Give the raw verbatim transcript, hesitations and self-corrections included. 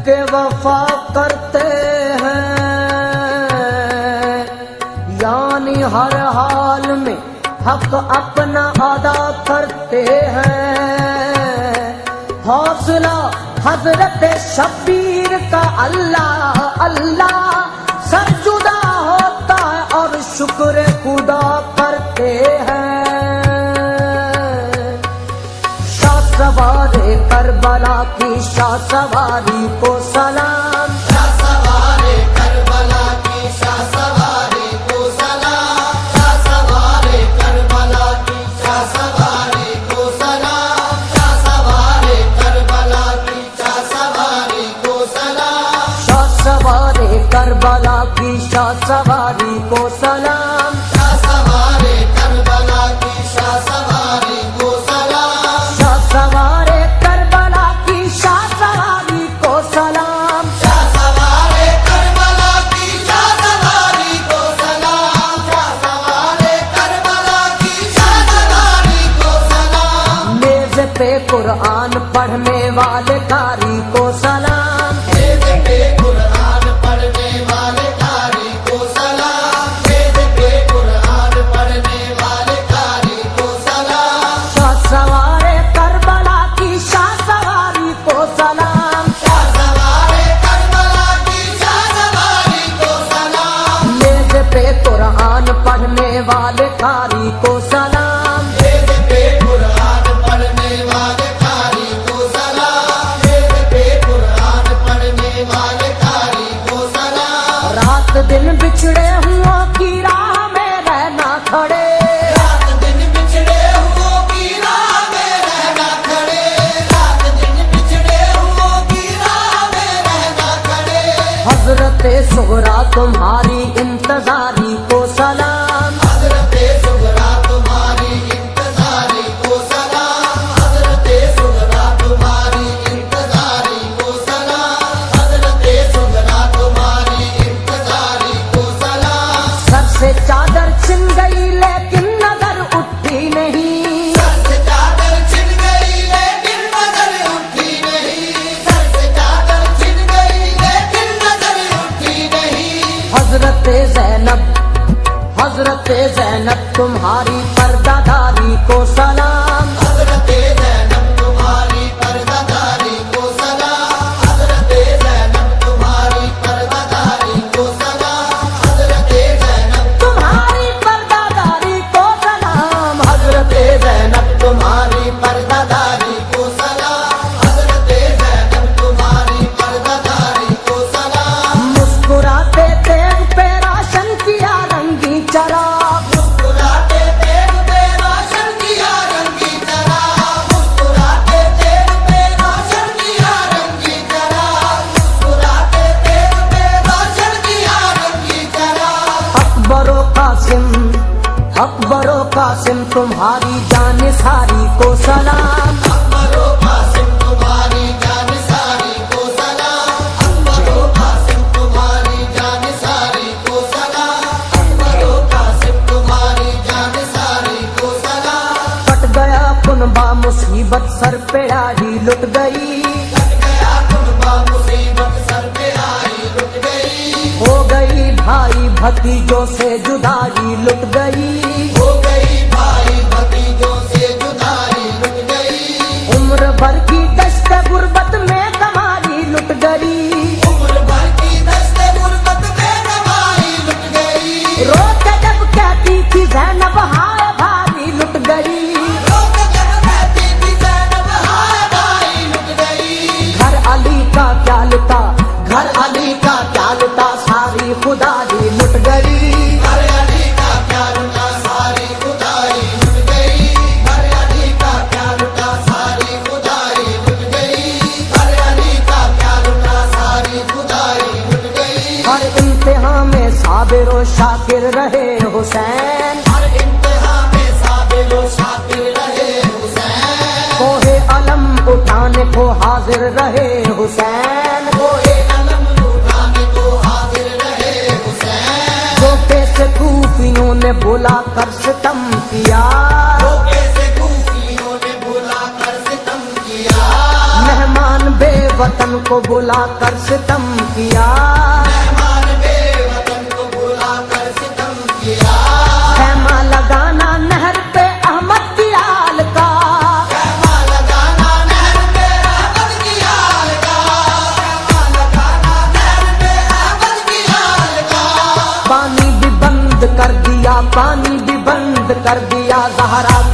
کے وفا کرتے ہیں، یعنی ہر حال میں حق اپنا ادا کرتے ہیں۔ حوصلہ حضرت شبیر کا اللہ اللہ سر جدا ہوتا ہے اور شکر خدا کرتے ہیں۔ شاہ سوار کربلا کی شاہ سواری کو سلام، شاہ سوار کربلا کی شاہ سواری کو سلام، شاہ سوار کربلا کی شاہ سواری کو سلام، شاہ سوار کربلا کی شاہ سواری کو سلام، شاہ سوار کربلا کی شاہ سواری کو سلام، شاہ سوار کربلا کی شاہ سواری کو سلام، شاہ سوار کربلا کی شاہ سواری کو سلام، شاہ سوار کربلا کی شاہ سواری کو سلام، شاہ سوار کربلا کی شاہ سواری کو سلام، میز پہ قرآن پڑھنے والے قاری کو سلام، میز پہ قرآن پڑھنے والے قاری کو سلام، میز پہ قرآن پڑھنے والے قاری کو سلام، شاہ سوار کربلا کی شاہ سواری کو سلام، شاہ سوار کربلا کی شاہ سواری کو سلام، میز پہ قرآن پڑھنے والے قاری کو سلام، میز پہ قرآن پڑھنے والے قاری کو سلام، میز پہ قرآن پڑھنے والے قاری کو سلام، رات دن بچھڑے ہوں کی راہ میں رہنا کھڑے، رات دن بچھڑے ہوں کی راہ میں رہنا کھڑے، رات دن بچھڑے ہوں کی راہ میں رہنا کھڑے، حضرت سغرا تمہاری انتظاری کو سلام، حضرت سغرا تمہاری انتظاری کو سلام، حضرت سغرا تمہاری انتظاری کو سلام، حضرت سغرا تمہاری انتظاری کو سلام، سر سے چادر چھن گئی لیکن نظر اٹھی نہیں، سر سے چادر چھن گئی لیکن نظر اٹھی نہیں، سر سے چادر چھن گئی لیکن نظر اٹھی نہیں، حضرت زینب حضرت زینب تمہاری پردہ داری کو سلام، حضرت زینب تمہاری پردہ داری کو سلام، حضرت زینب تمہاری پردہ داری کو سلام، حضرت زینب تمہاری پردہ داری کو سلام، حضرت زینب تمہاری پردہ داری کو سلام، حضرت زینب تمہاری پردہ داری کو سلام، مسکراتے تیغ پہ راشن کیا رنگی چراغ، مسکراتے تیغ پہ روشن کیا رنگی چراغ، مسکراتے تیغ پہ روشن کیا رنگی چراغ، مسکراتے تیغ پہ روشن کیا رنگی چراغ، اکبر و قاسم اکبر و قاسم تمہاری جان ساری کو سلام، اکبر و قاسم تمہاری جان ساری کو سلام، اکبر و قاسم تمہاری جان ساری کو سلام، اکبر و قاسم تمہاری جان ساری کو سلام، پٹ گیا کنبا مصیبت سر پہ آئی لٹ گئی، کٹ گیا کنبا مصیبت سر پہ آئی لٹ گئی، ہو گئی بھائی بھتیجوں سے جدائی لٹ گئی، ہو گئی بھائی بھتیجوں سے جدائی لٹ گئی، عمر بھر کی دشت غربت میں کمائی لٹ گئی، عمر بھر کی دشت غربت میں کمائی لٹ گئی، رو کے جب کہتی تھی زینب ہائے بھائی لٹ گئی، روک جب کہتی تھی زینب ہائے بھائی لٹ گئی، گھر علی کا کیا لٹا گھر علی کا کیا لٹا ساری خدائی لٹ گئی، ہر علی کا کیا لٹا ساری خدائی لٹ گئی، ہر علی کا کیا لٹا ساری خدائی لٹ گئی، ہر علی کا کیا لٹا ساری خدائی لٹ گئی، ہر امتحان میں صابر و شاکر رہے حسین، ہر امتحان میں صابر و شاکر رہے حسین، کوہ علم اٹھانے کو حاضر رہے حسین، کوئے علم اٹھانے کو حاضر رہے حسین، روکے سے کوفیوں نے بلا کر ستم کیا، روکے سے کوفیوں نے بلا کر ستم کیا، مہمان بے वतन को बुला कर सितम किया, मेहमान बे वतन को बुला कर सितम किया। खैमा लगाना नहर पे अहमद की आल का, खैमा लगाना नहर पे अहमद की आल का, खैमा लगाना नहर पे अहमद की आल का। पानी भी बंद कर दिया, पानी भी बंद कर दिया, ज़हरा